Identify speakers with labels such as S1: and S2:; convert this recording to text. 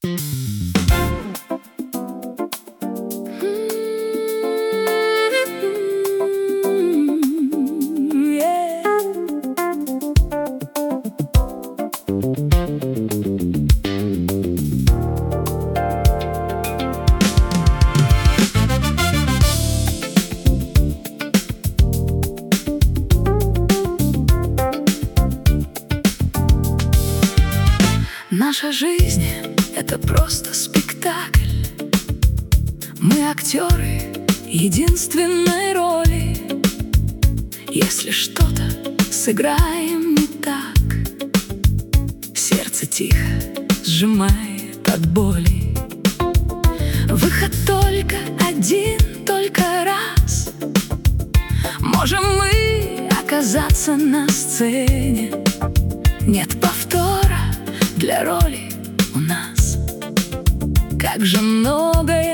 S1: Наша жизнь — это просто спектакль. Мы актеры единственной роли. Если что-то сыграем не так, сердце тихо сжимает от боли. Выход только один, только раз. Можем мы оказаться на сцене. Нет повтора для роли у нас. Как же много